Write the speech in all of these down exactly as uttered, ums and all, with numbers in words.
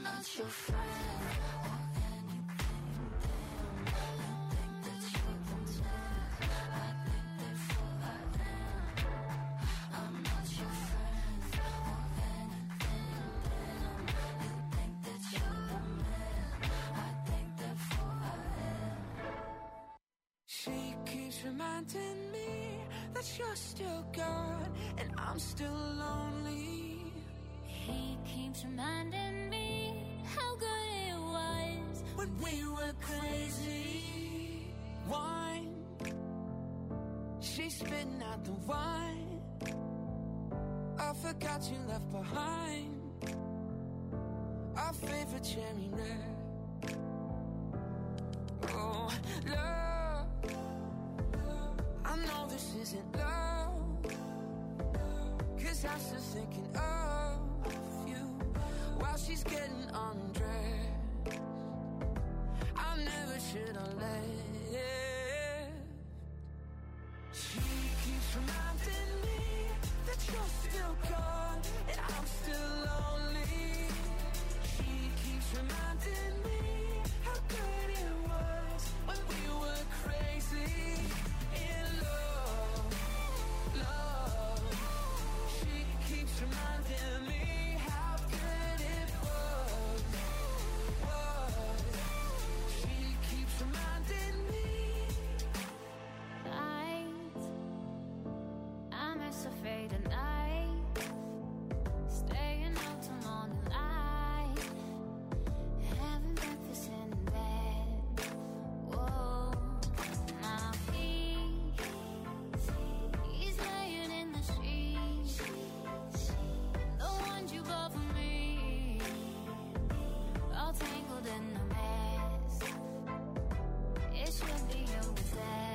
not your friend or anything. Damn, you think that you're the man. I think therefore I am. I'm not your friend or anything. Damn, you think that you're the man. I think therefore I am. She keeps reminding me that you're still gone and I'm still lonely. He keeps reminding me how good it was when we were crazy. Wine, she's spitting out the wine. I forgot you left behind our favorite cherry red. Oh, love, I know this isn't love, 'cause I'm still thinking of you while she's getting undressed. I never should have left. She keeps reminding me that you're still gone and I'm still lonely. She keeps reminding me how good it was when we were crazy in love, love. She keeps reminding me how good it was, was. She keeps reminding me. Night, I'm as afraid of night, staying out till morning light, having breakfast in bed. Whoa, my feet, he's laying in the streets, the ones you bought for me, all tangled in the mess. It should be over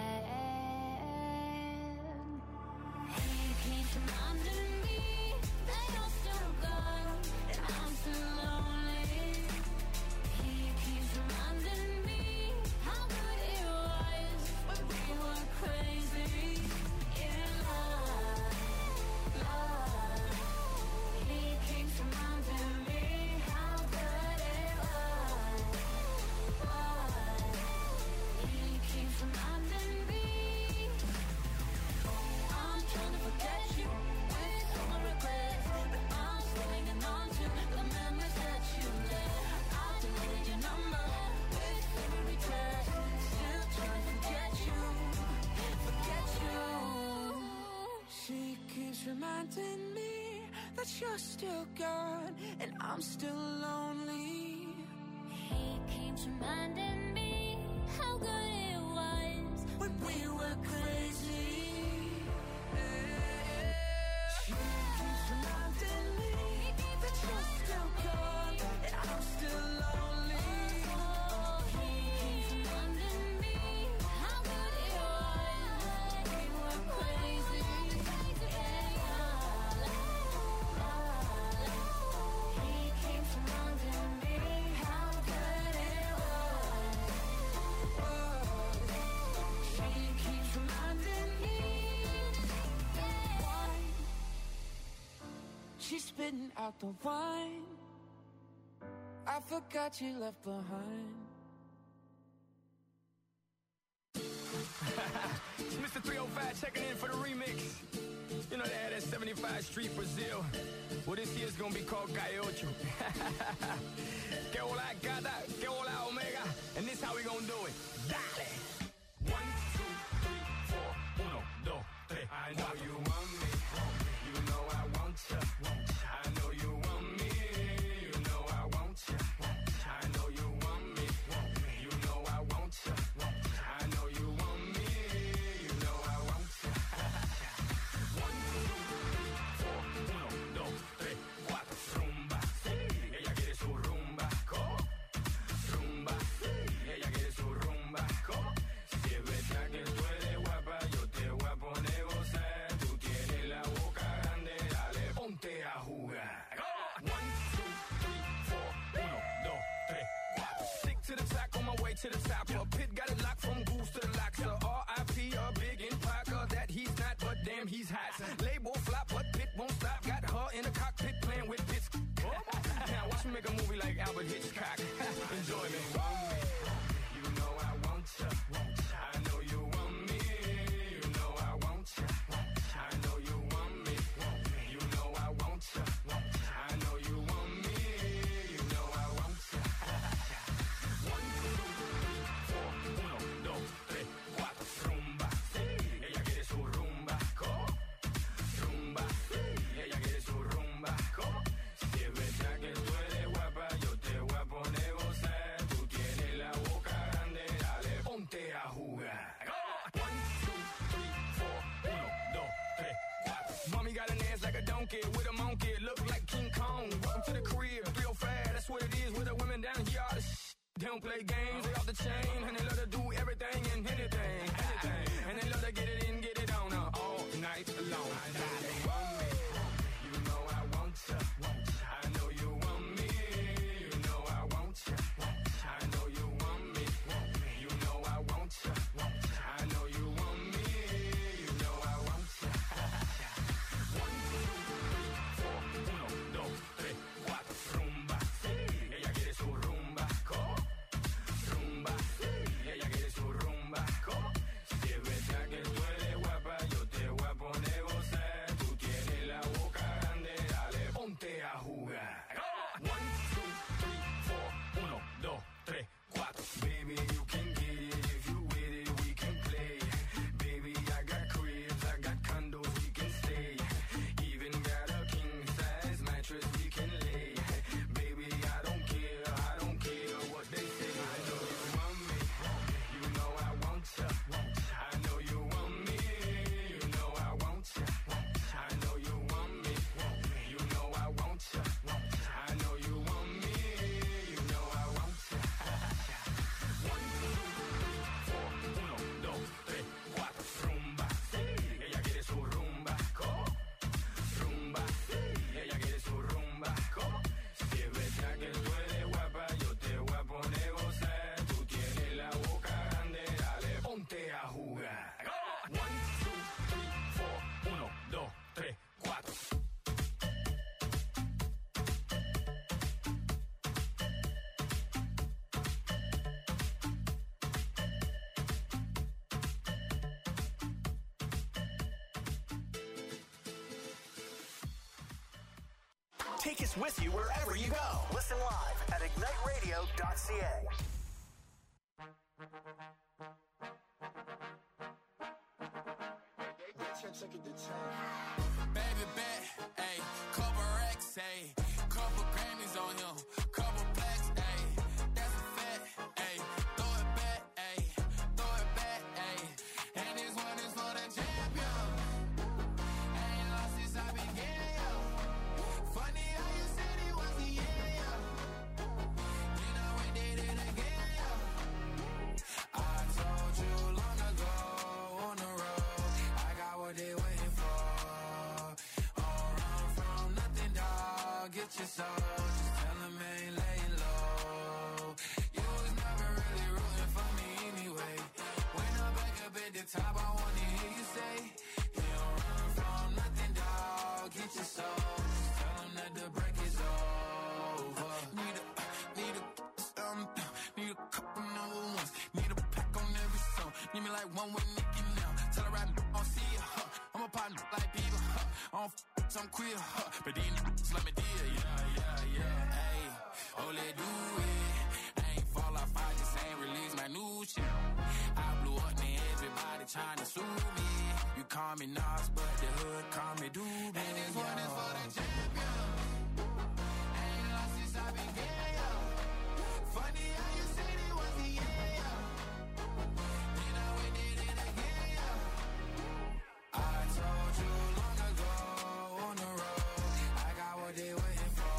then. He keeps reminding me that you're still gone and I'm still lonely. He keeps reminding me how good it was when we were crazy in love, love. He keeps reminding me how good it was, was. He keeps reminding me I'm trying to forget you with all my regrets, but I'm still hanging on to the memories that you left. I deleted your number with every text, still trying to forget you, forget you. She keeps reminding me that you're still gone and I'm still lonely. He keeps reminding me how good it was When we were crazy. She keeps reminding me that you're still gone and I'm still lonely. He keeps reminding me how good it was when we were crazy. He keeps reminding me how good it was. She keeps reminding me. Wine, she's spitting out the wine. I forgot you left behind. It's Mister three oh five checking in for the remix. You know they had that seventy-five Street Brazil. Well, this year's gonna be called Gaiocho. Que hola gata, que hola omega. And this how we gonna do it. Dale! One, two, three, four. Uno, dos, tres. I know you want me. You know I want ya. I know you want me. You know I want ya. I know you want me. You know I want ya. I know you want me. You know I want ya. One, two, three, four. Uno, dos, tres, cuatro. Rumba, sí. Ella quiere su rumba. Co. Rumba, sí. Ella quiere su rumba. Co. Si es verdad que tú eres guapa, yo te voy a poner gozar. Tú tienes la boca grande, dale, ponte a jugar. One, two, three, four. Uno, dos, tres, cuatro. Stick to the track on my way to the top. A pit got it locked from goose to the locks. So R I P a big in Parker that he's not, but damn he's hot. Label flop, but Pit won't stop. Got her in the cockpit playing with bits. Now watch me make a movie like Albert rock. Enjoy me. You know I want you. I know you want me. You know I want you. I know you want me. You know I want you. I know you want me. You know I want you. One, two, three, four. Uno, dos, tres, cuatro. Rumba. Ella quiere su rumba. ¿Cómo? Rumba. Ella quiere su rumba. ¿Cómo? Si es verdad que tú eres guapa, yo te voy a poner gozar. Tú tienes la boca grande, dale, ponte a jugar. One, two, three, four. Uno, dos, tres, cuatro. Mommy got an ass like a donkey with a monkey. Look like King Kong. Welcome to the crib, three oh five. That's what it is with the women down here. All the sh- They don't play games, they off the chain. And they love to do everything and anything, anything. And they love to get it in, get it on uh, all night long. You want me, you know I want you. I know you want me, you know I want you. I know you want me, you know I want you. I know you want me, you know I want you. One, two, three, four. Uno, dos, tres, cuatro. Rumba, ella quiere su rumba. ¿Cómo? Rumba, ella quiere su rumba. ¿Cómo? Si es verdad que tú eres guapa, yo te voy a poner gozar. Tú tienes la boca grande, dale, ponte a jugar. One, two, three, four. Uno, dos, tres, cuatro. Baby, you can get it if you with it, we can play. Baby, I got cribs, I got condos, we can stay. Even got a king size mattress we can lay. Baby, I don't care, I don't care what they say. I know you want me, you know I want you. I know you want me, you know I want you. I know you want me, you know I want you. I know you want me, you know I want you. One, two, three, four. Uno, dos, tres, cuatro. Rumba, ella quiere su rumba. ¿Cómo? Rumba, ella quiere su rumba. ¿Cómo? Si es verdad que tú eres guapa, yo te voy a poner gozar. Tú tienes la boca grande, dale, ponte a jugar. One, two, three, four. Uno, dos, tres, cuatro. Take us with you wherever you go. Listen live at ignite radio dot c a. Baby bet, ayy, couple racks, ayy, couple Grammys on him, couple blacks, ayy, that's a fact, ayy, throw it back, ayy, throw it back, ayy, and this one is for the champion. Ain't lost since I began, yo. Funny how you said it was the end, yo. Then I went did it again, yo. I told you long ago on the road, I got what they waiting for. Don't run from nothing, dog. Get your soul. Just tell them ain't laying low. You was never really rooting for me anyway. When I'm back up at the top, I wanna hear you say, you don't run from nothing, dog. Get your soul. Just tell them that the break is over. Need a, need a, um, need a couple number ones. Need a pack on every song. Need me like one with Nicki now. Tell her I don't see it, huh? I'm a partner like people, huh? I don't f***, I'm queer, huh? But these n***s let me deal, yeah, yeah, yeah. Ayy, oh, let do it. I ain't fall off, I just ain't release my new shit. I blew up, and everybody trying to sue me. You call me Nas, but the hood call me Doobie. And this one is for the champion. Ain't lost since I began, yo. Funny how you said it was the end, yo. Then I went did it again, yo. I told you long ago on the road, I got what they waiting for.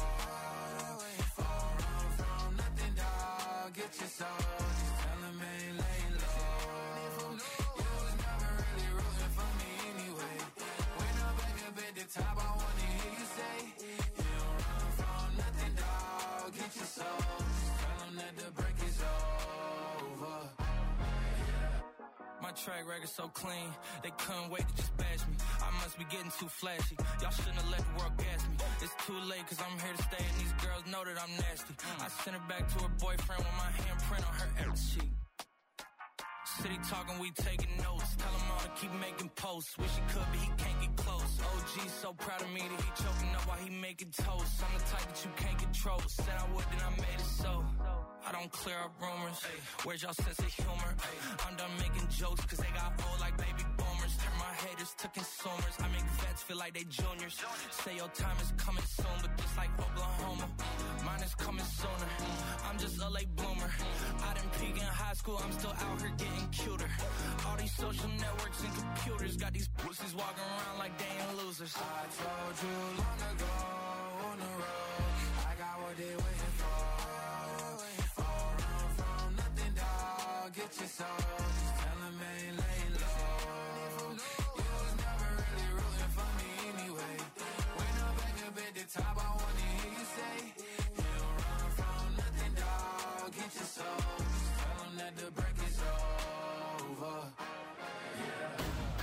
Don't run from nothing, dog. Get your soul. Just tell them ain't laying low. You was never really rooting for me anyway. When I'm back up at the top, I wanna hear you say, you don't run from nothing, dog. Get your soul. Just tell them that the break is over. My track record so clean, they couldn't wait to just bash me. I must be getting too flashy. Y'all shouldn't have let the world gas me. It's too late cause I'm here to stay and these girls know that I'm nasty. I sent her back to her boyfriend with my handprint on her ass cheek. City talking, we taking notes. Tell him all to keep making posts. Wish he could, but he can't get close. O G so proud of me that he choking up while he making toast. I'm the type that you can't control. Said I would, then I made it so. I don't clear up rumors. Where's y'all sense of humor? I'm done making jokes cause they got old like baby boomers. Turn my haters to consumers. I make vets feel like they juniors. Say your time is coming soon, but just like Oklahoma, mine is coming sooner. I'm just a late bloomer. I didn't peak in high school, I'm still out here getting cuter. All these social networks and computers got these pussies walking around like they ain't losers. I told you long ago on the road, I got what they waiting for. All run from nothing, dog. Get your soul, just tell them ain't laying low. You was never really rooting for me anyway. When I'm back up at the top, I wanna hear you say, you don't run from nothing, dog. Get your soul, just tell them that the break is over. Yeah.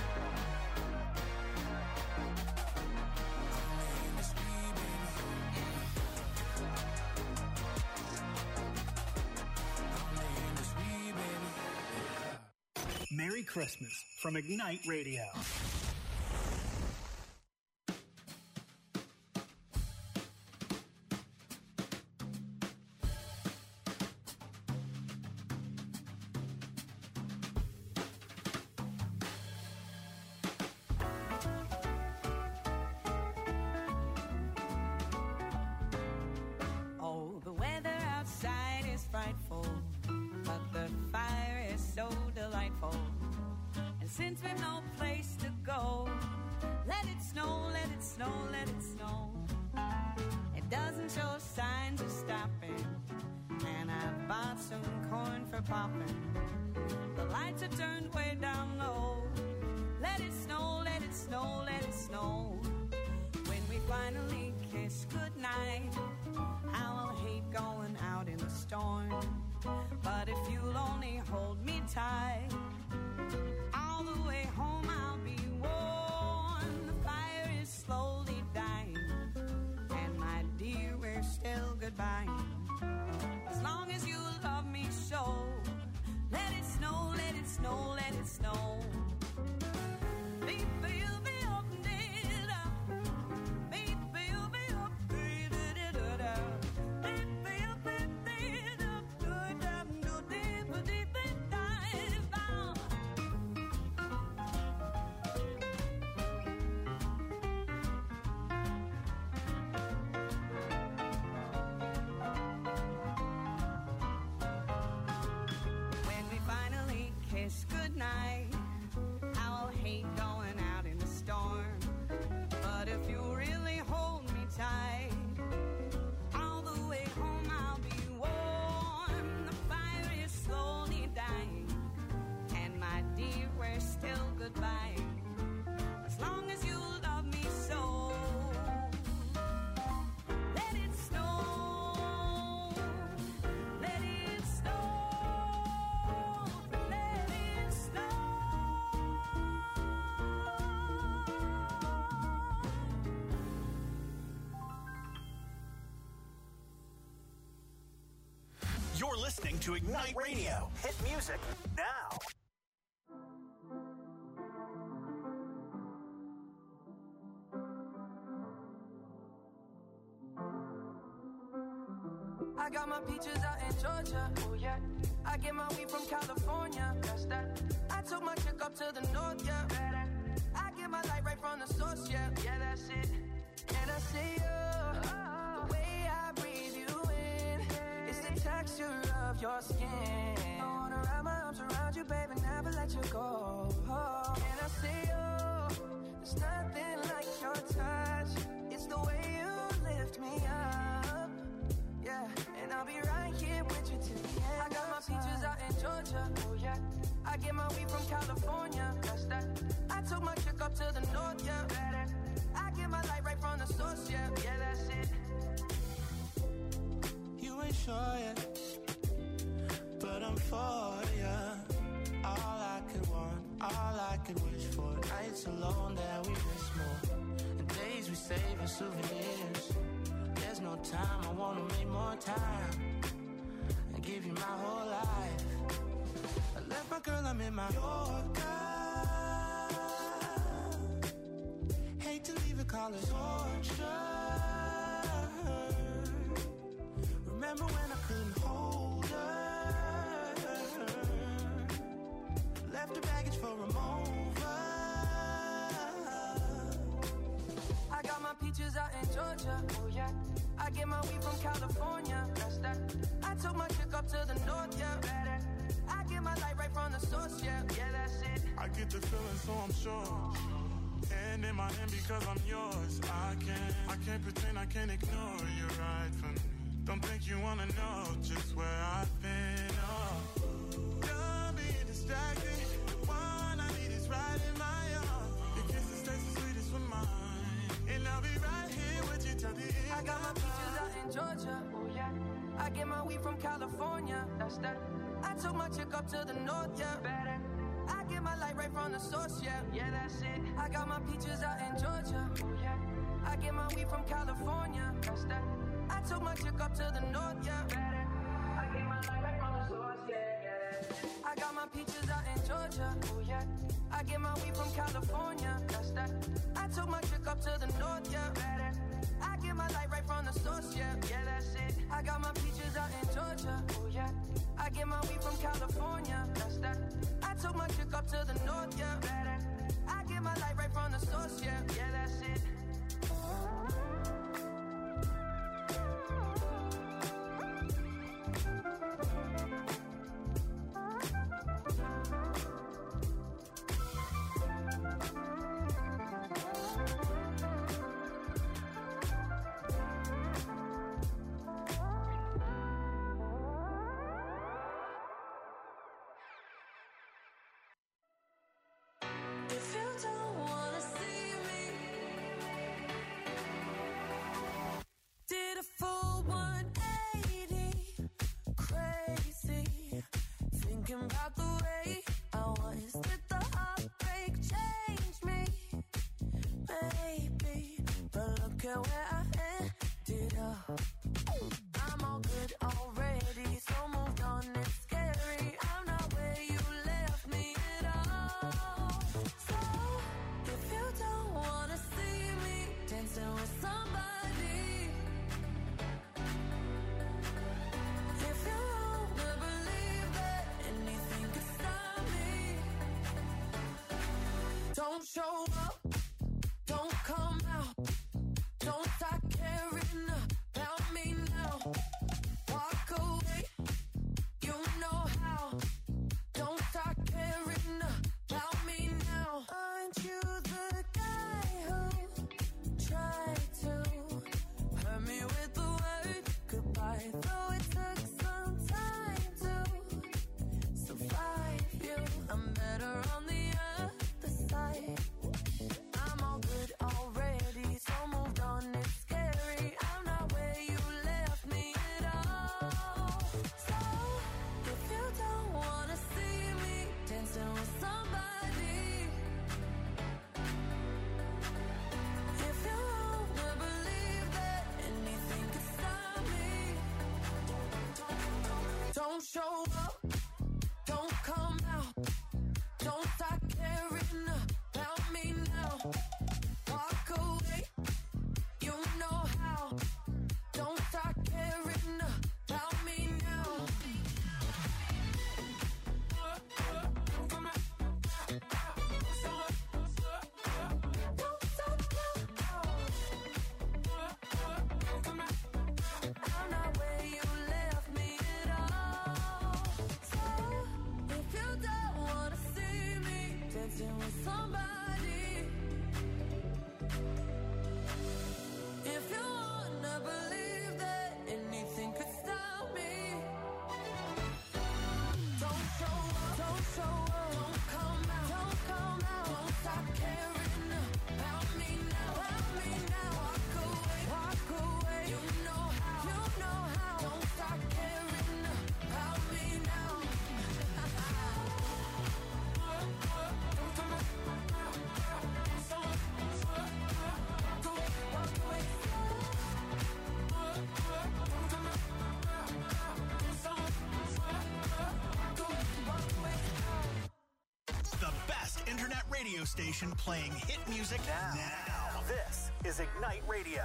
Merry Christmas from Ignite Radio. Oh, the weather outside is frightful, but the fire is so delightful. And since we've no place to go, let it snow, let it snow, let it snow. It doesn't show signs of stopping, and I've bought some corn for popping. The lights are turned way down low. Let it snow, let it snow, let it snow. When we finally kiss goodnight, I'll hate going out in the storm. But if you'll only hold me tight, all the way home I'll be warm. The fire is slowly dying, and my dear, we're still goodbye. As long as you love me so, let it snow, let it snow, let it snow. Beep, beep, beep, up, dee, da. Beep, beep, beep, up, dee, da, da, da, da. Beep, beep, beep, dee, da, da, da, da, dee, ba, dee, dee, da, da. When we finally kiss goodnight, I'll hate going out in the storm. But if you really hold me tight, all the way home I'll be warm. The fire is slowly dying, and my dear, we're still goodbye. As long as you love me so, let it snow, let it snow, let it snow. You're listening to Ignite Radio. Hit music now. I got my peaches out in Georgia. Oh yeah. I get my weed from California. That's that. I took my chick up to the north, yeah. Better. I get my light right from the source, yeah. Yeah, that's it. And I see you. Oh. The way I breathe you in is the texture of your skin. I wanna wrap my arms around you, baby, never let you go. Oh. And I see you. There's nothing like your touch. It's the way you lift me up. Yeah, and I'll be right here with you till the end. I got my peaches out in Georgia. Oh yeah. I get my weed from California. That's that. I took my chick up to the north, yeah. Better. I get my light right from the source, yeah. Yeah, that's it. You ain't sure yet, but I'm for ya. All I could want could wish for. Nights alone that we miss more, and days we save as souvenirs. There's no time, I wanna make more time and give you my whole life. I left my girl, I'm in my Yorker. Hate to leave it, call it torture. Remember when I couldn't hold her? Left her baggage for a mover. I got my peaches out in Georgia. Oh yeah. I get my weed from California. That's that. I took my chick up to the north, yeah. Better. I get my light right from the source, yeah. Yeah, that's it. I get the feeling, so I'm sure. Hand in my hand because I'm yours. I can't, I can't pretend, I can't ignore you right from me. Don't think you wanna know just where I've been. Oh, don't be distracted. The one I need is right in my arms. Your kisses taste the sweetest with mine, and I'll be right here with you till the end. I got my peaches out in Georgia. Oh yeah. I get my weed from California. That's that. I took my chick up to the north, yeah. Better. I get my light right from the source, yeah. Yeah, that's it. I got my peaches out in Georgia. Oh yeah. I get my weed from California. That's that. I took my chick up to the north, yeah. Better. I get my light right from the source, yeah. Yeah. I got my peaches out in Georgia. Oh yeah. I get my weed from California. That's that. I took my chick up to the north, yeah. Better. I get my light right from the source, yeah. Yeah, that's it. I got my peaches out in Georgia. Oh yeah. I get my weed from California. That's that. I took my chick up to the north, yeah. Better. I get my light right from the source, yeah. Yeah, that's it. If you don't wanna see me, did a full one eighty, crazy, thinking about the way I was. Did the heartbreak change me? Maybe, but look at where I ended up. I'm all good already, so moved on, it's scary. I'm not where you left me at all. So, if you don't wanna see me dancing with somebody, if you wanna believe that anything could stop me, don't show up, don't come out, don't start caring about me now. Walk away, you know how. Don't start caring about me now. Aren't you the guy who tried to hurt me with the word goodbye? Though it took some time to survive you, I'm better on the other side. I'm all good already, so moved on, it's scary. I'm not where you left me at all. So, if you don't wanna see me dancing with somebody, if you wanna believe that anything could stop me, don't show up, don't come out, don't start caring about radio station playing hit music now. Now. This is Ignite Radio.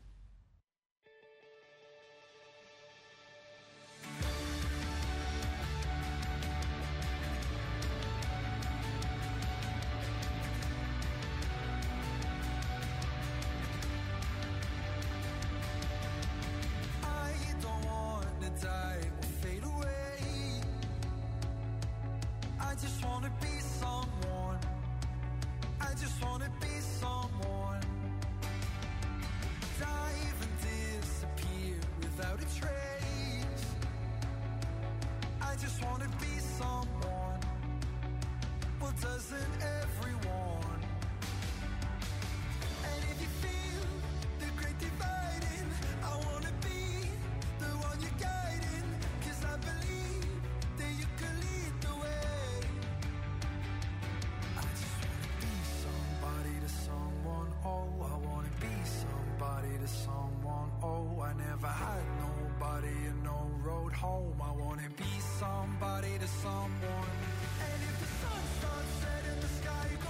I just wanna be someone. I just wanna be someone. Dive and disappear without a trace. I just wanna be someone. Well, doesn't everyone? And if you feel the great dividing, I wanna be the one you're guiding. 'Cause I believe that you can lead the way. I just wanna be somebody to someone. Oh, I wanna be somebody to someone. Oh, I never had nobody and no road home. I wanna be somebody to someone. And if the sun starts setting the sky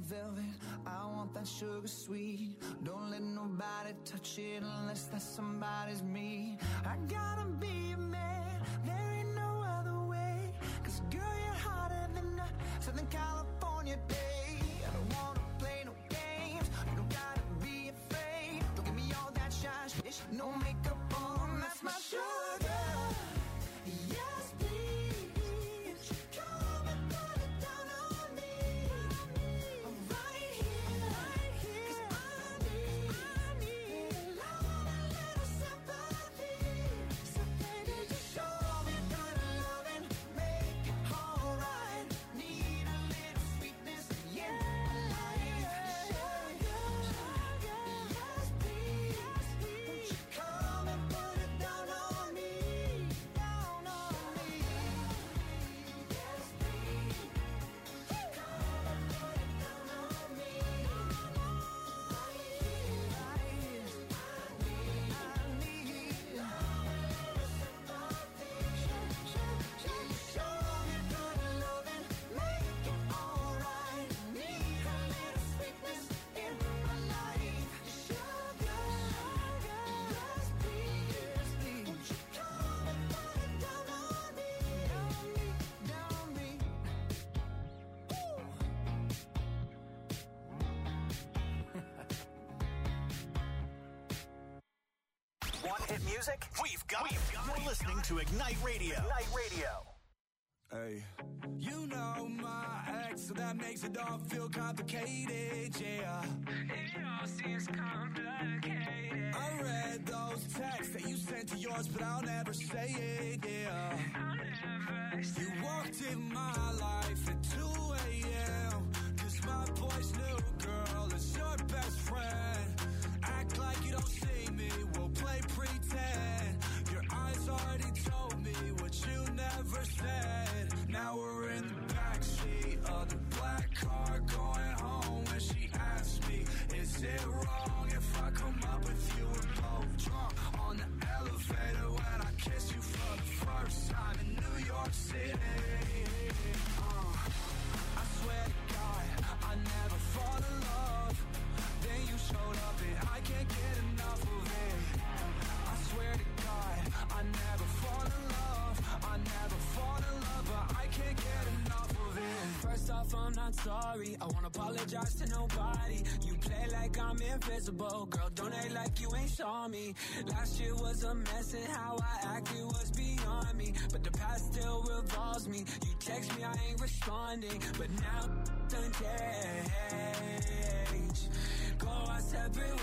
velvet. I want that sugar sweet. Don't let nobody touch it unless that somebody's me. I gotta be a man, there ain't no other way. Cause girl, you're hotter than a Southern California day. I don't wanna play no games. You don't gotta be afraid. Don't give me all that shy shit. No makeup on, that's my sugar. Yes, please. Come and put it down on me. I'm right here, right here. 'Cause I need, I need love, a little sympathy. So baby, just show me good loving, make it alright. Need a little sweetness in my life. Sugar, sugar, yes, please. Won't you come and put it down on me, down on me. Yes, please. Come and put it down on me. Right here, right here. I need, I need love, a little sympathy. Show me good loving, make it alright. Need a little sweetness in my life. Sugar, yes, please. Won't you come and put it down on me, down me, down me. Want hit music? We've got it. You're listening to Ignite Radio. Ignite Radio. Hey, you know my ex, so that makes it all feel complicated, yeah. It all seems complicated. I read those texts that you sent to yours, but I'll never say it, yeah. I'll never say You walked in my life at two a.m. Cause my boy's new girl is your best friend. Act like you don't see me, we'll play pretend. Your eyes already told me what you never said. Now we're in the backseat of the black car going home. When she asked me, is it wrong if I come up with you? We're both drunk on the elevator when I kiss you for the first time in New York City. Uh, I swear to God, I never fall in love. Then you showed up and I can't get enough of it. I swear to God, I never fall in love. I never fall in love, but I can't get enough of it. First off, I'm not sorry. I won't apologize to nobody. You play like I'm invisible. Girl, don't act like you ain't saw me. Last year was a mess and how I acted was beyond me. But the past still revolves me. You text me, I ain't responding. But now, done change. Go our separate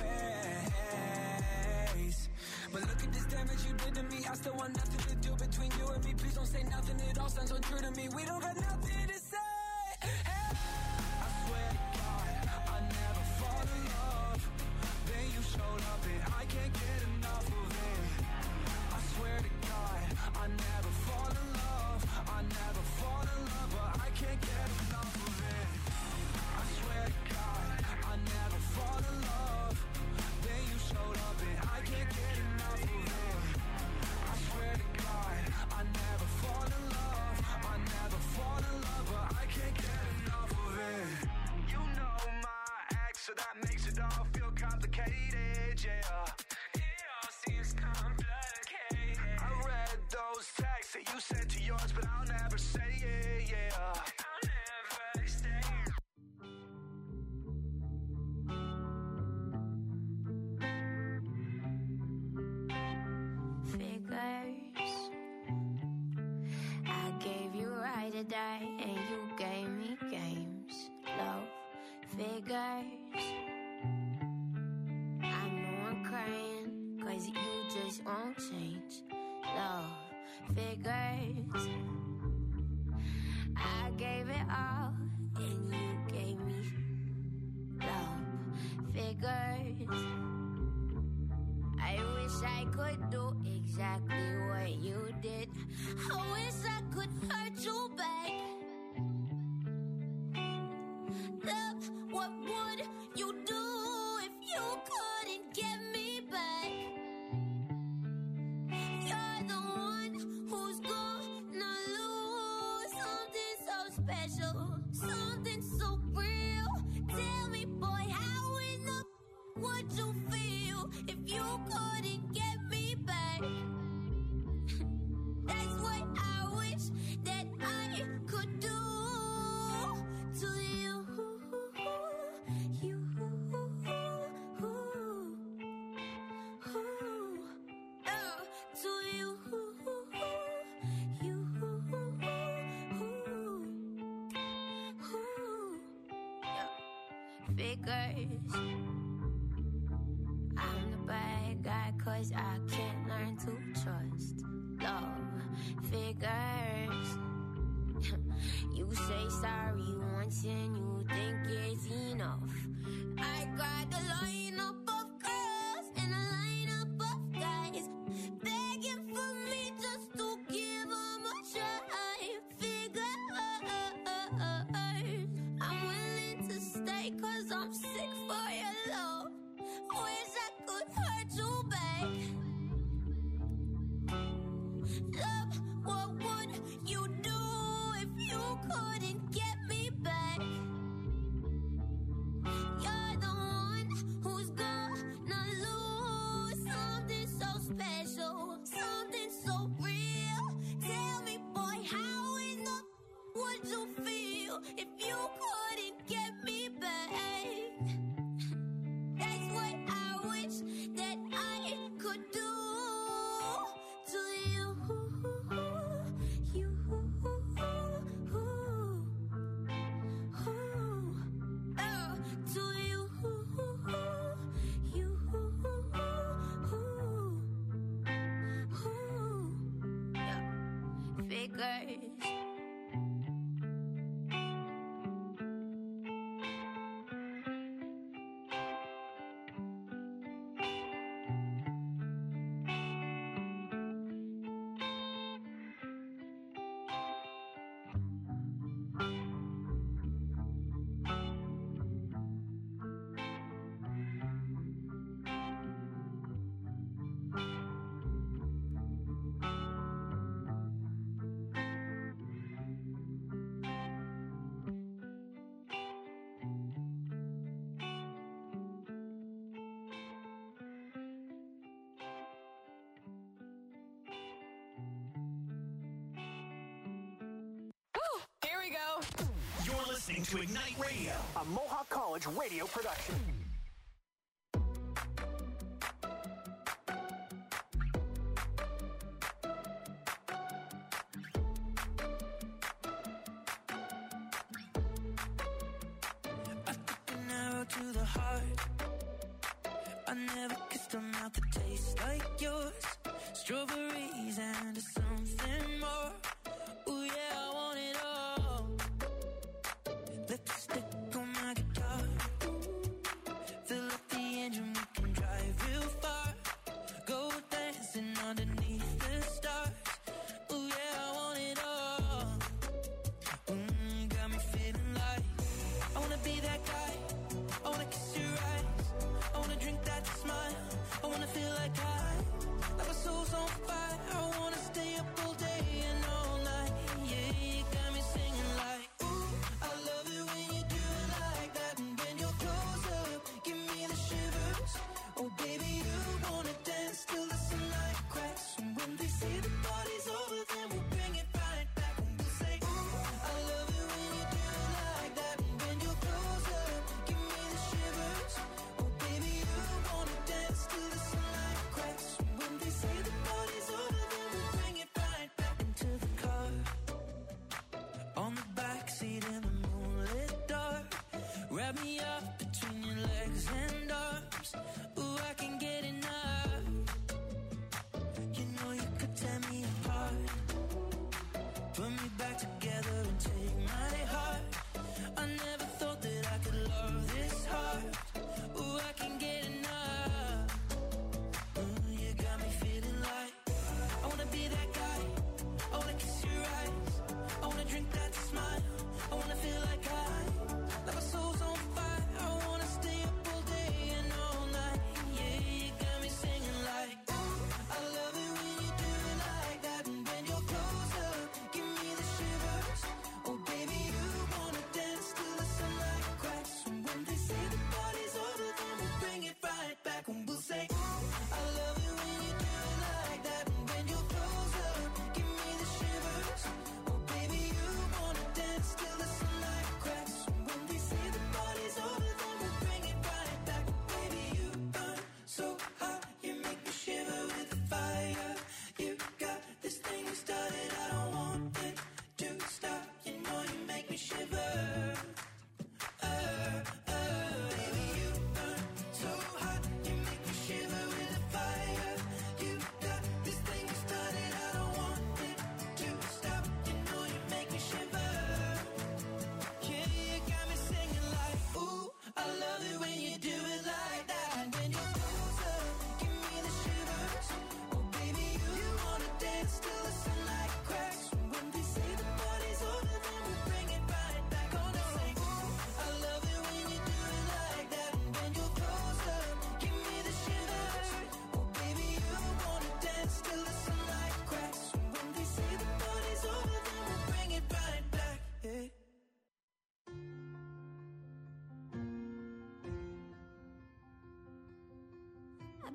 ways. But look at this damage you did to me. I still want nothing to do between you and me. Please don't say nothing, it all sounds so true to me. We don't got nothing to say. Hey. I swear to God, I never fall in love. Then you showed up and I can't get enough of it. I swear to God, I never fall in love. I never fall in love, but I can't get enough of it. I swear to God, I never fall in love. Then you showed up and I can't get enough of it. I swear to God, I never fall in love. I never fall in love, but I can't get enough of it. You know my ex, so that makes it all feel complicated, yeah. It all seems complicated. I read those texts that you sent to yours, but I'll never say it, yeah. I'll never say it. Figures. I gave you right today, and you gave me games. Love figures. I know I'm crying, cause you just won't change. Love figures. I gave it all, and you gave me love figures. I wish I could do exactly what you did. I wish I could hurt you back. Love, what would you do if you couldn't get me back? You're the one who's gonna lose something so special, something so real. if you couldn't get me back? That's what I wish that I could do to you. You. Oh, to you. You. Figures. I'm the bad guy, cause I can't learn to trust. Love figures. You say sorry once and you think it's enough. I got a lineup of girls and a lineup of guys begging for me just to give them a try. Figures. I'm willing to stay cause I'm sick for your love. Wish I could hurt you back. Love, what would you do if you couldn't get me back? You're the one who's gonna lose something so special, something so real. Tell me, boy, how in the would you feel if you couldn't get me back? That's what I wish that I could do to you. You. Oh, to you. You. Yeah. Figures. Here we go. You're listening to Ignite Radio, a Mohawk College radio production. An arrow to the heart. I never kissed a mouth that tastes like yours. Strawberries and something more. Ooh yeah, I want it all. Lipstick on my guitar. Fill up the engine, we can drive real far. Go dancing underneath the stars. Ooh yeah, I want it all. Mm, got me feeling like I wanna be that guy. I wanna kiss your eyes. I wanna drink that smile. I wanna feel like I, like my soul's on fire. I wanna stay up all day and all night. Yeah, you got me singing like, ooh, I love it when you do it like that. And when you're close up, give me the shivers. Oh baby, you wanna dance till the sunlight cracks. And when they say the party's over, then we'll bring it right back. And we'll say, ooh, I love it when you do it like that. And when you're close up, give me the shivers. Oh baby, you wanna dance till the sunlight cracks. And when they say the party's over, then we'll bring it right back into the car. On the backseat in the moonlit dark. Wrap me up between your legs and arms. Ooh, I can get enough. You know you could tear me apart. Put me back together and take my heart. I never thought that I could love this hard. Ooh, I can get enough. Ooh, you got me feeling like I wanna be that guy. I wanna kiss your eyes. I wanna drink that smile. I wanna feel like I, like my soul's on fire. I wanna stay up all day and all night. Yeah, you got me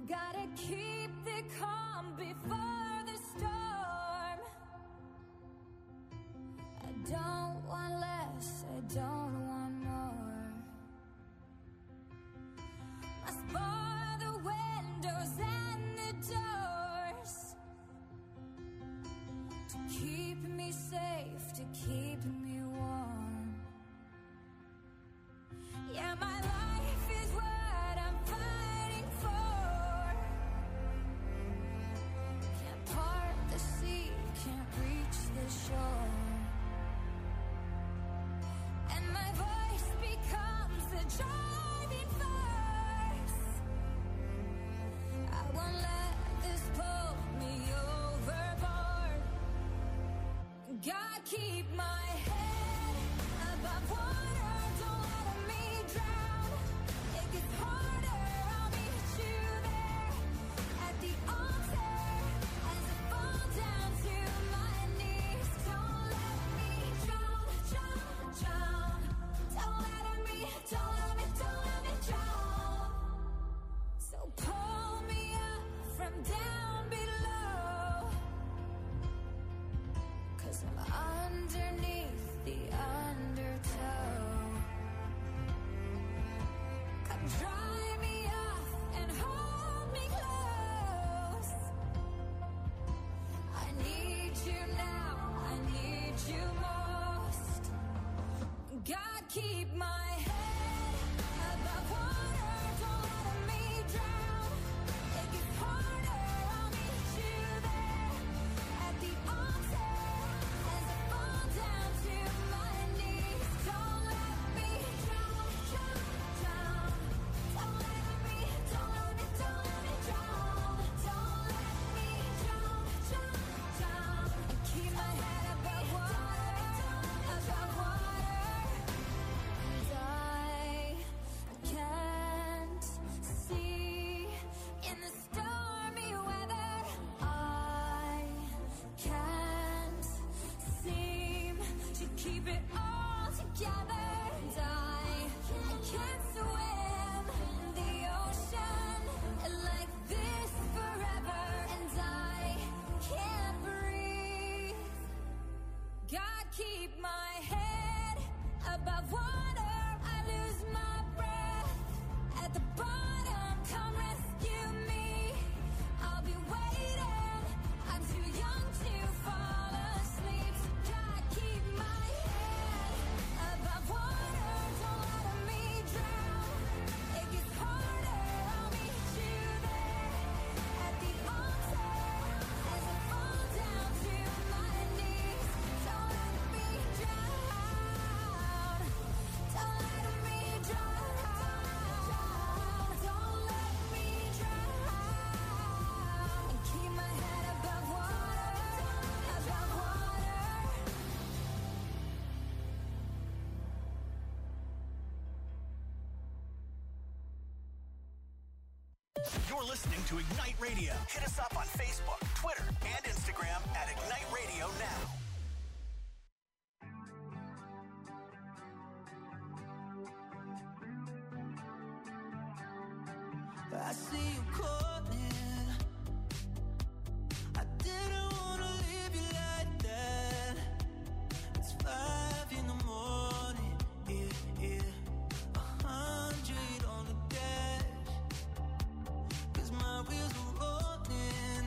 Gotta keep the calm before the storm. I don't want less, I don't want more. Must bar the windows and the doors to keep me safe, to keep me warm. Yeah, my life is what I'm fighting for. Can't part the sea, can't reach the shore. And my voice becomes the driving force. I won't let this pull me overboard. God, keep my head above water, don't let me drown. It gets harder, I'll meet you there at the altar as I fall down to my knees. Don't let me drown, drown, drown. Don't let me, don't let me, don't let me drown. So pull me up from down below, 'cause I'm underneath the undertow. Come dry me off and hold me close. I need you now, I need you most. God, keep my head above water, don't let me drown. It gets harder, I'll meet you there at the altar as I fall down to my knees. Don't let me drown, drown, drown. Don't let me, don't let me, don't let me drown. Don't let me drown, drown, drown. And keep my head above water, above water. And I can't see in the stormy weather. I can't seem to keep it all together. And I, I can't swim in the ocean like this forever. And I can't breathe. God, keep my head above water. I lose my breath at the bottom. Come rescue me. I'll be waiting. I'm too young to fall asleep. So God, keep my head above water. Don't let me drown. It gets harder. I'll meet you there at the altar as I fall down to my knees. Don't let me drown. Don't let me drown. Don't let me drown. And keep my head above water, above water. You're listening to Ignite Radio. Hit us up on Facebook, Twitter, and Instagram at Ignite Radio Now. I see you calling. I didn't wanna leave you like that. It's five in the morning, yeah, yeah. A hundred on the dash, 'cause my wheels are rolling.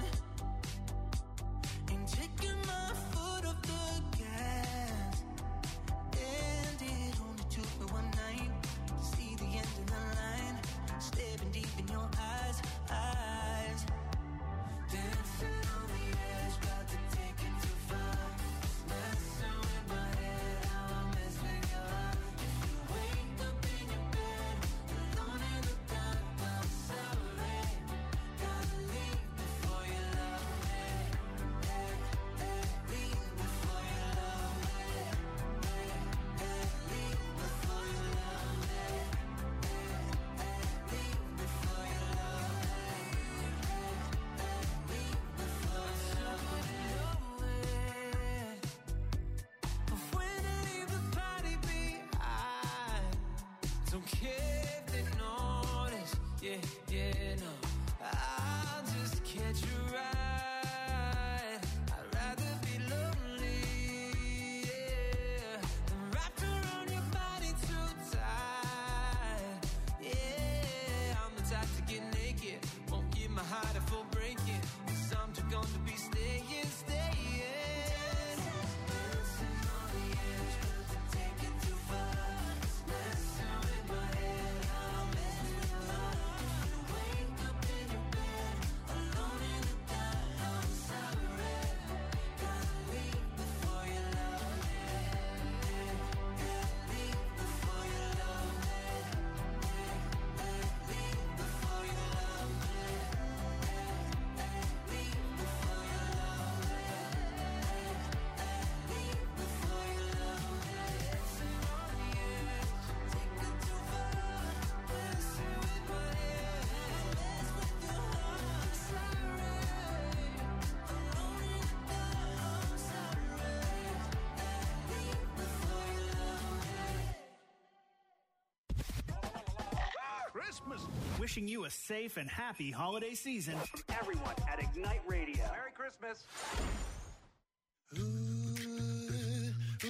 Ain't taking my foot off the gas. And it only took me one night to see the end of the line. Staring deep in your eyes, eyes. Dancing on the edge, got the ticket too far. Messing with my head, how I mess with your heart. If you wake up in your bed, alone in the dark, I'm sorry. Gotta leave before you love me. Hey, hey, leave before you love me. Hey, hey, leave before you love me. Don't care if they notice, yeah, yeah, no. I wishing you a safe and happy holiday season. Everyone at Ignite Radio. Merry Christmas. Ooh,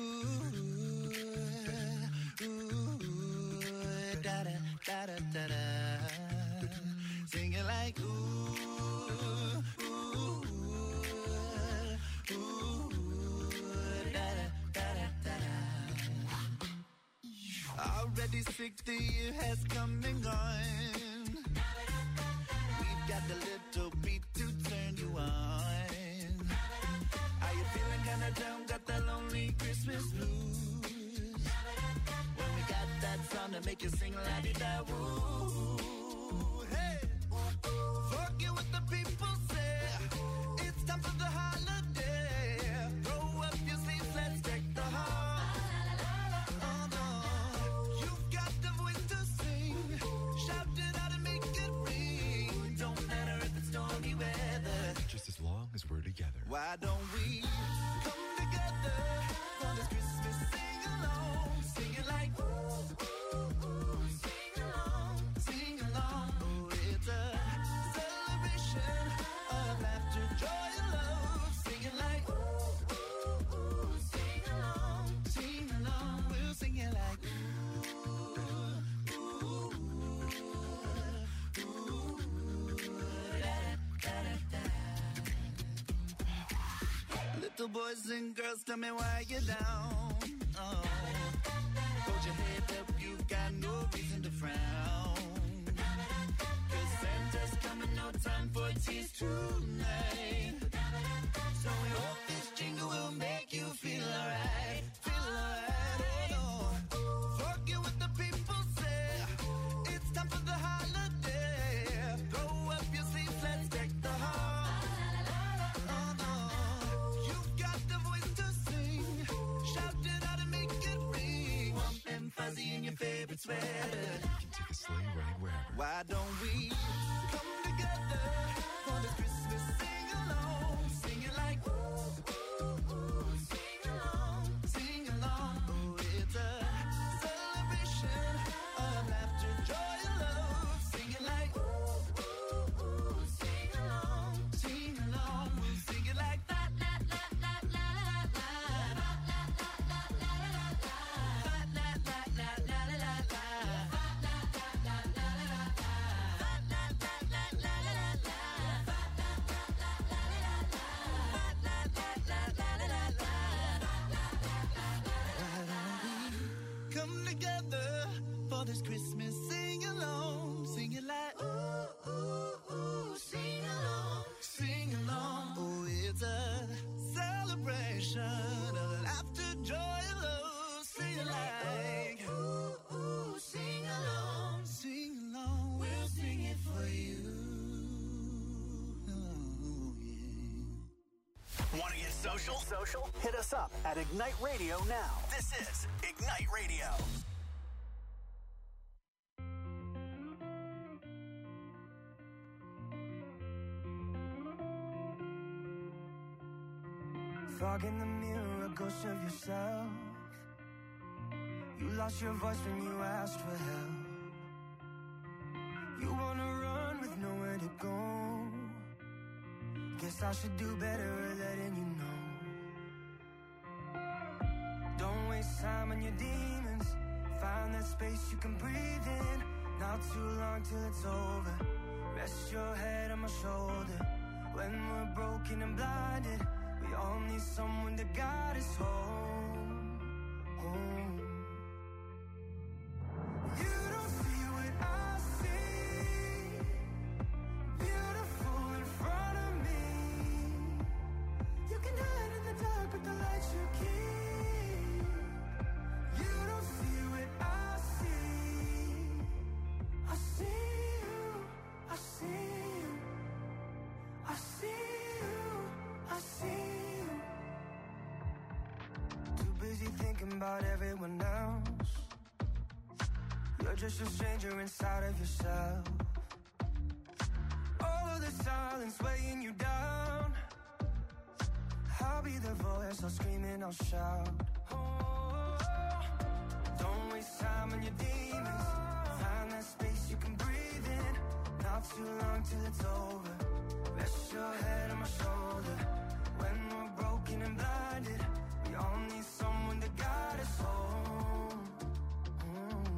ooh, ooh, da da da da da da. Sing it like ooh, ooh, ooh, ooh, da da da da da. Already sixty years has come and gone. We've got the little beat to turn you on. Are you feeling kinda down? Got that lonely Christmas blues? When we got that song to make you sing la-di-da-woo. Hey, forget what the people say. It's time for the holiday. Roll up your sleeves, let's deck the hall. Oh no, you've got the voice to sing. Shout it out and make it ring. Don't matter if it's stormy weather. Just as long as we're together. Why don't we come together for this Christmas sing-along? Sing it like ooh, ooh, ooh. Sing along, sing along. Oh, it's a celebration of laughter, joy, and love. Sing it like ooh, ooh, ooh. Sing along, sing along. We'll sing it like ooh, ooh, ooh, ooh, da, da, da, da. Little boys and girls, tell me why you're down. Oh, hold your head up, you've got no reason to frown. Cause Santa's coming, no time for tears tonight. So we hope this jingle will make you feel alright. Feel alright, oh no. Forget what the people say. It's time for the holiday. Roll up your sleeves, let's deck the hall. Oh no, you've got the voice to sing. Shout it out and make it ring. Warm and fuzzy in your favorite sweater. You can take a sleigh ride wherever. Why don't we come together for this Christmas sing-along? Sing it like ooh, ooh, ooh. Sing along, sing along. Oh, it's a celebration of laughter, joy, and love. Sing it like ooh, ooh, ooh. Sing along, sing along. We'll sing it like la la la la la la la la la la la la la la la la la la la. Come together for this Christmas sing-along. Sing it like ooh, ooh, ooh. Sing along, sing along. Oh, it's a celebration of laughter, joy, and love. Sing it like ooh, ooh. Sing along, sing along. We'll sing it for you. Oh, yeah. Want to get social? Social? Hit us up at Ignite Radio now. This is Ignite Radio. Fog in the mirror, a ghost of yourself. You lost your voice when you asked for help. You wanna run with nowhere to go. Guess I should do better at letting you know. Don't waste time on your demons. Find that space you can breathe in. Not too long till it's over. Rest your head on my shoulder. When we're broken and blinded, we all need someone to guide us home, home. You don't see what I see. Beautiful in front of me. You can hide in the dark, but the light you keep. You don't see what I see. I see you, I see you, I see you, I see you. Too busy thinking about everyone else. You're just a stranger inside of yourself. All of the silence weighing you down. I'll be the voice, I'll scream and I'll shout. Oh, don't waste time on your demons. Find that space you can breathe in. not too long till it's over. Rest your head on my shoulder. When we're broken and blinded, we all need someone to guide us home. Mm.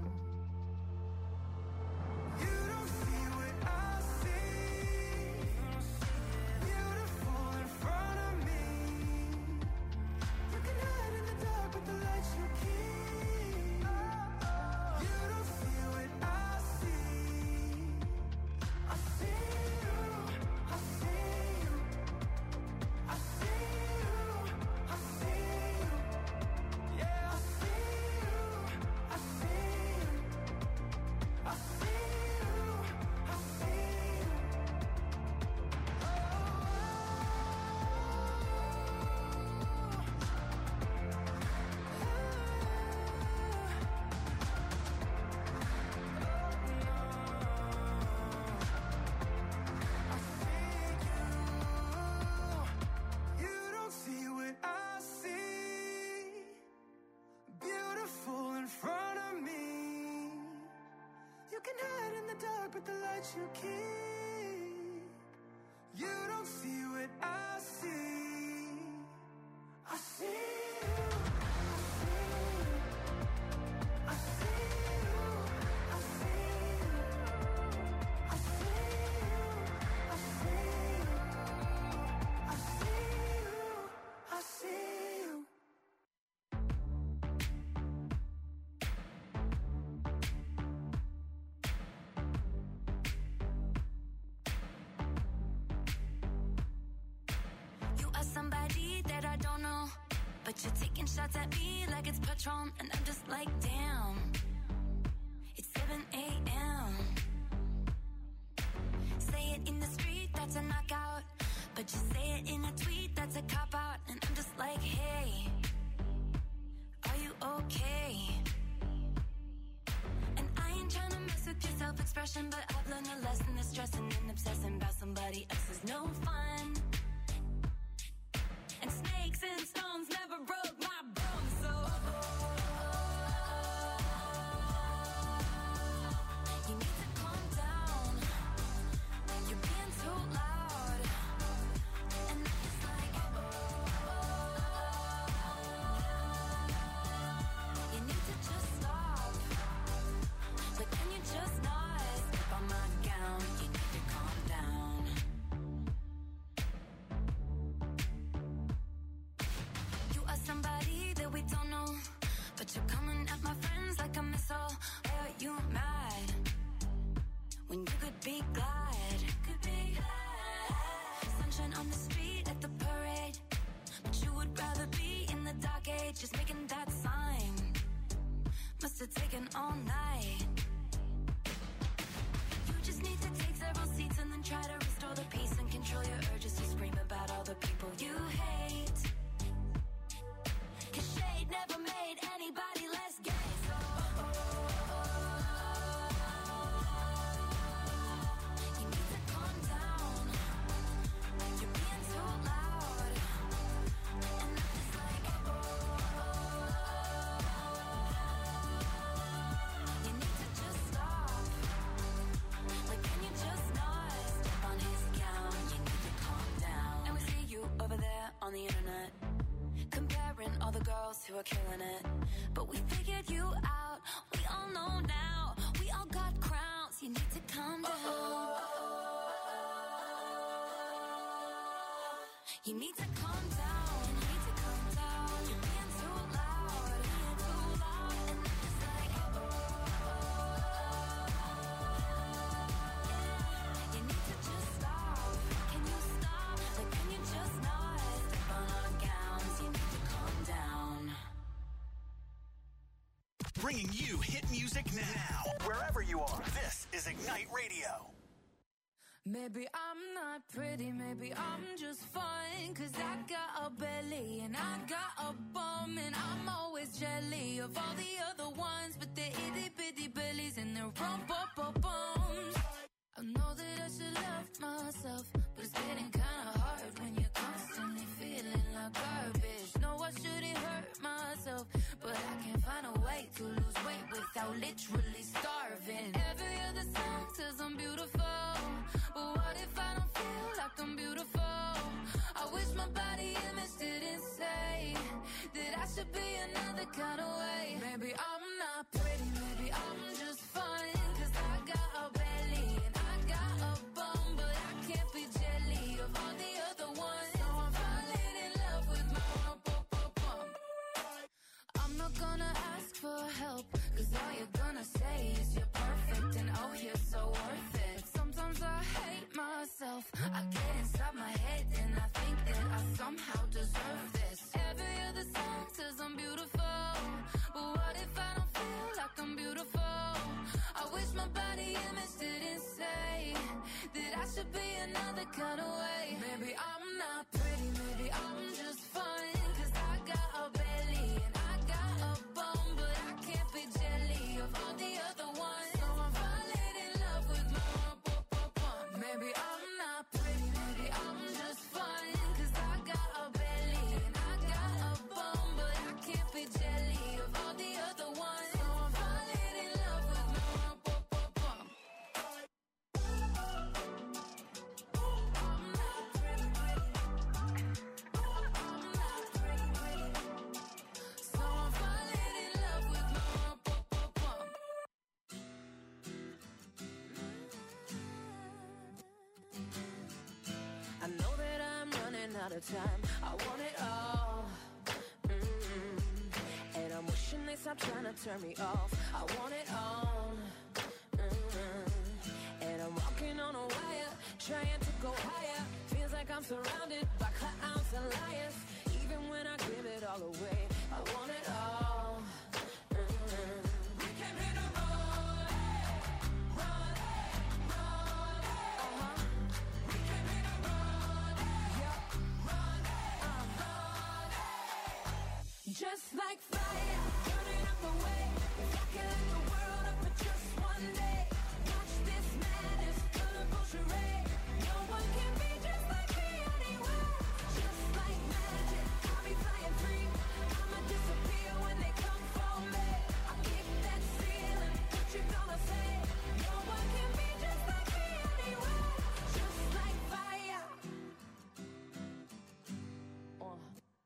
You don't see what I see. Beautiful in front of me. You can hide in the dark with the lights you keep. You don't see what I see. I see you, I see you, I see you, I see you. Yeah, I see you, I see you, I see you, I see you. You don't see what I see. Beautiful in front of me. You can hide in the dark, but the lights you keep. You don't see what I see. I see you. I see you. I see you. I see you. I see you. I see you. I see you. You are somebody that I don't know, but you're taking shots at me like it's Patron, and I'm just like, damn. It's seven a.m. Say it in the street, that's a knockout, but you say it in a tweet, that's a cop-out, and I'm just like, hey, are you okay? And I ain't tryna mess with your self-expression, but I've learned a lesson that stressing and obsessing about somebody else is no fun. And snakes and stones never broke my bones, so you need to calm down. You're being too loud, and I'm just like, you need to just stop. But can you just not step on my gown? You need to calm down. You are somebody that we don't know, but you're coming at my friends like a missile. Why are you mad when you could be glad? Could be glad. Sunshine on the street at the parade, but you would rather be in the dark age, just making that sign. Must have taken all night. You just need to take several seats and then try to restore the peace and control your urges to scream about all the people you hate. Cause shade never made anybody less gay, so you need to calm down. You're being too loud, and I'm just like, you need to just stop. Like, can you just not step on his gown? You need to calm down. And we see you over there on the internet, comparing all the girls who are killing it. But we figured you out, we all know now. We all got crowns, you need to calm down. You need to calm down, you need to calm down. You're being too loud, being too loud. And I'm just like, you need to just stop. Can you stop? Like, can you just not step on our gowns? You need to calm down. Bringing you hit music now, wherever you are. This is Ignite Radio. Maybe I'm not pretty, maybe I'm just fine. Cause I got a belly and I got a bum, and I'm always jelly of all the other ones, but they're itty bitty bellies and they're rump up up bums. I know that I should love myself, but it's getting kinda hard when you're constantly feeling like garbage. No, I shouldn't hurt myself, but I can't find a way to lose weight without literally starving. Every other song says I'm beautiful, Cause all you're gonna say is you're perfect and oh, you're so worth it. Sometimes I hate myself. I get inside my head and I think that I somehow deserve this. Every other song says I'm beautiful, but what if I don't feel like I'm beautiful? I wish my body image didn't say that I should be another kind of way. Maybe I'm not pretty, maybe I'm just fine. Cause I got a belly and I got a bum, but I can't be jelly of all the other ones. So I'm falling in love with my bum. Maybe I'm not pretty, maybe I'm just fine. Cause I got a belly and I got a bum, but I can't be jelly of all the other ones. So I'm falling in love with my bum. So I'm falling in love with my bum. I know that I'm running out of time. I want it all. Mm-hmm. And I'm wishing they stop trying to turn me off. I want it all. Mm-hmm. And I'm walking on a wire, trying to go higher. Feels like I'm surrounded by clowns and liars. Even when I give it all away, I want it all. Mm-hmm. We came here to run, run, run, uh-huh. We came here to run, yeah, run, uh, run. Just like fire, burning up the way. If I could light the world up for just one day, watch this madness, colorful charade. No one can be just like me anywhere. Just like magic, I'll be flying free. I'ma disappear when they come for me. I'll kick that ceiling, what you gonna say? No one can be just like me anywhere. Just like fire. Uh.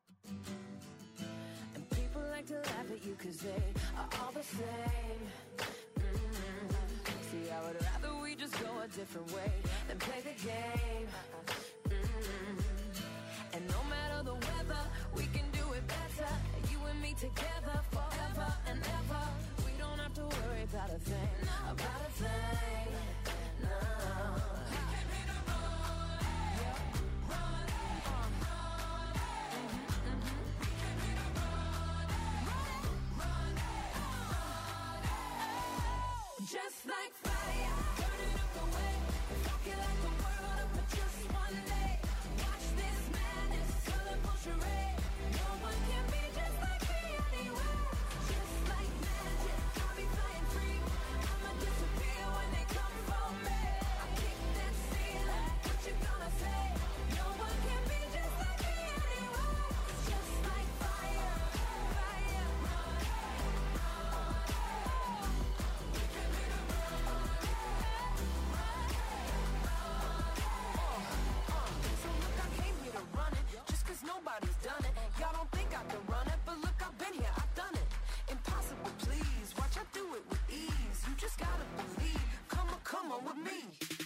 And people like to laugh at you cause they are all the same. Mm-hmm. See, I would rather we just go a different way than play the game. Mm-hmm. And no matter the weather, we can do it better. You and me together forever and ever. We don't have to worry about a thing, about a thing. No. Just like fire, burning up the way. If I could light the world up for just one day, watch this madness, colorful charade. No one can be just like me anywhere. Just like magic, I'll be flying free. I'ma disappear when they come for me. I kick that ceiling, what you gonna say? No one can be just like me anywhere. Just like fire, fire, run, run. Nobody's done it. Y'all don't think I can run it, but look, I've been here, I've done it. Impossible, please. Watch, I do it with ease. You just gotta believe. Come on, come on with me.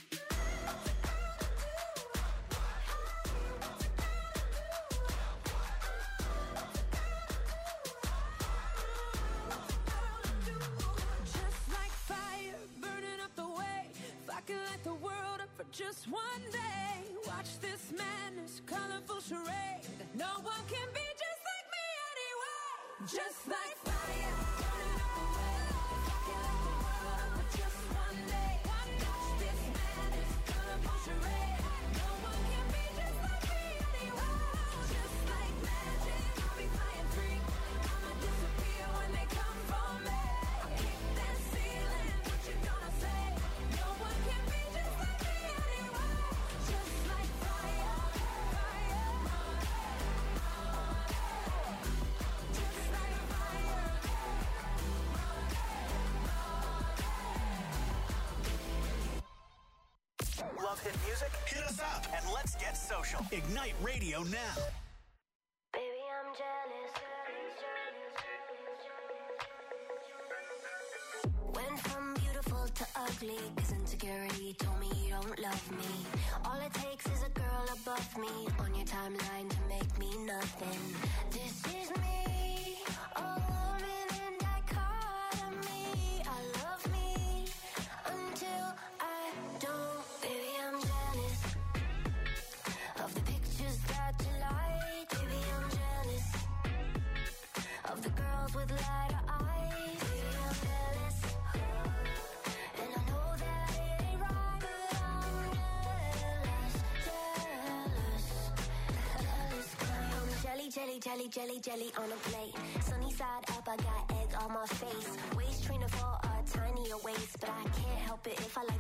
Just like fire, burning up the way. If I could light the world up for just one day, watch this madness, colorful charade. No one can be just like me anyway. Just like fire, burning up the way. If I could light the world up for just one day, watch this madness, colorful charade. No one can be just like me anyway. Just like magic, I'll be flying free. I'ma disappear when they come for me. I kick that ceiling, what you gonna say? No one can be just like me anyway. Just like fire, fire, run, run. Just like fire, run, run. Love hit music? Hit us up and let's get social. Ignite Radio now. Baby, I'm jealous. Went from beautiful to ugly, cause insecurity told me you don't love me. All it takes is a girl above me on your timeline to make me nothing. This is me, a woman in dichotomy. jelly, jelly, jelly on a plate. Sunny side up, I got egg on my face. Waist trainer for a tinier waist, but I can't help it if I